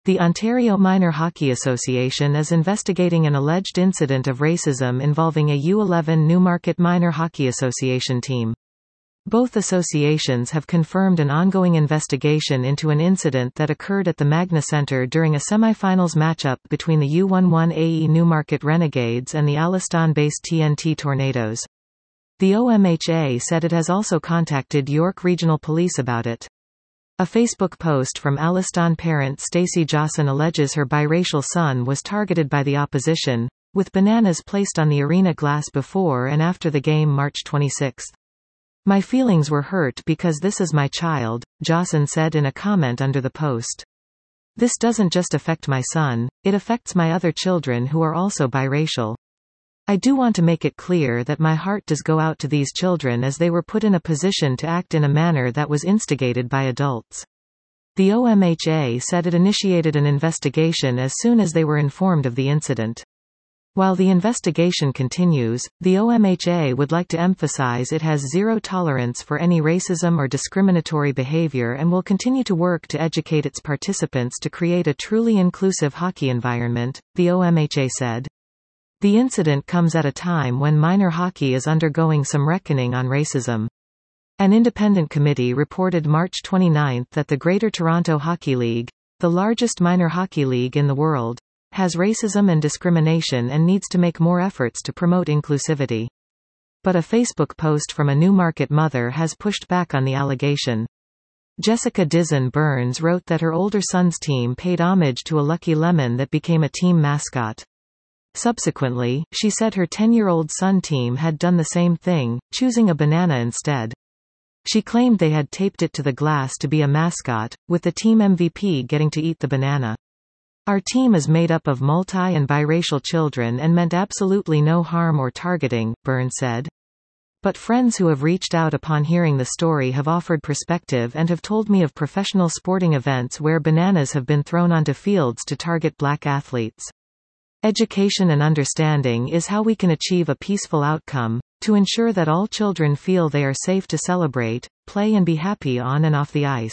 The Ontario Minor Hockey Association is investigating an alleged incident of racism involving a U11 Newmarket Minor Hockey Association team. Both associations have confirmed an ongoing investigation into an incident that occurred at the Magna Centre during a semi-finals matchup between the U11AE Newmarket Renegades and the Alliston-based TNT Tornadoes. The OMHA said it has also contacted York Regional Police about it. A Facebook post from Alliston parent Stacey Jawson alleges her biracial son was targeted by the opposition, with bananas placed on the arena glass before and after the game March 26. "My feelings were hurt because this is my child," Jawson said in a comment under the post. "This doesn't just affect my son, it affects my other children who are also biracial. I do want to make it clear that my heart does go out to these children as they were put in a position to act in a manner that was instigated by adults." The OMHA said it initiated an investigation as soon as they were informed of the incident. While the investigation continues, the OMHA would like to emphasize it has zero tolerance for any racism or discriminatory behavior and will continue to work to educate its participants to create a truly inclusive hockey environment, the OMHA said. The incident comes at a time when minor hockey is undergoing some reckoning on racism. An independent committee reported March 29 that the Greater Toronto Hockey League, the largest minor hockey league in the world, has racism and discrimination and needs to make more efforts to promote inclusivity. But a Facebook post from a Newmarket mother has pushed back on the allegation. Jessica Dizon Burns wrote that her older son's team paid homage to a lucky lemon that became a team mascot. Subsequently, she said her 10-year-old son team had done the same thing, choosing a banana instead. She claimed they had taped it to the glass to be a mascot, with the team MVP getting to eat the banana. "Our team is made up of multi- and biracial children and meant absolutely no harm or targeting," Burns said. "But friends who have reached out upon hearing the story have offered perspective and have told me of professional sporting events where bananas have been thrown onto fields to target black athletes. Education and understanding is how we can achieve a peaceful outcome, to ensure that all children feel they are safe to celebrate, play and be happy on and off the ice.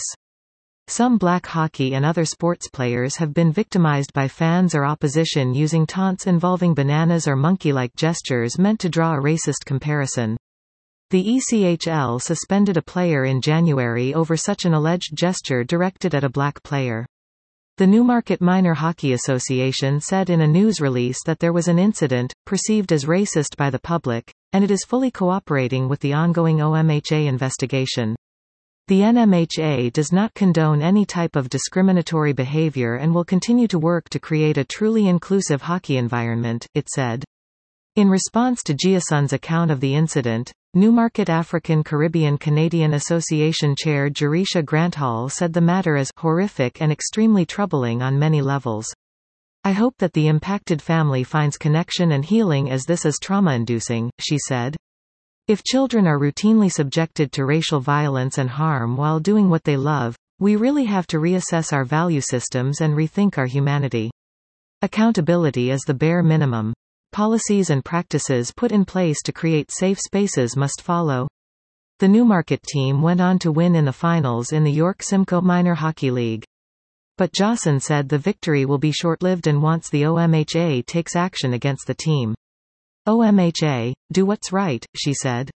Some black hockey and other sports players have been victimized by fans or opposition using taunts involving bananas or monkey-like gestures meant to draw a racist comparison. The ECHL suspended a player in January over such an alleged gesture directed at a black player. The Newmarket Minor Hockey Association said in a news release that there was an incident, perceived as racist by the public, and it is fully cooperating with the ongoing OMHA investigation. The NMHA does not condone any type of discriminatory behavior and will continue to work to create a truly inclusive hockey environment, it said. In response to Giason's account of the incident, Newmarket African Caribbean Canadian Association Chair Jerisha Granthall said the matter is horrific and extremely troubling on many levels. "I hope that the impacted family finds connection and healing as this is trauma-inducing," she said. "If children are routinely subjected to racial violence and harm while doing what they love, we really have to reassess our value systems and rethink our humanity. Accountability is the bare minimum. Policies and practices put in place to create safe spaces must follow." The Newmarket team went on to win in the finals in the York Simcoe Minor Hockey League. But Jawson said the victory will be short-lived and wants the OMHA takes action against the team. "OMHA, do what's right," she said.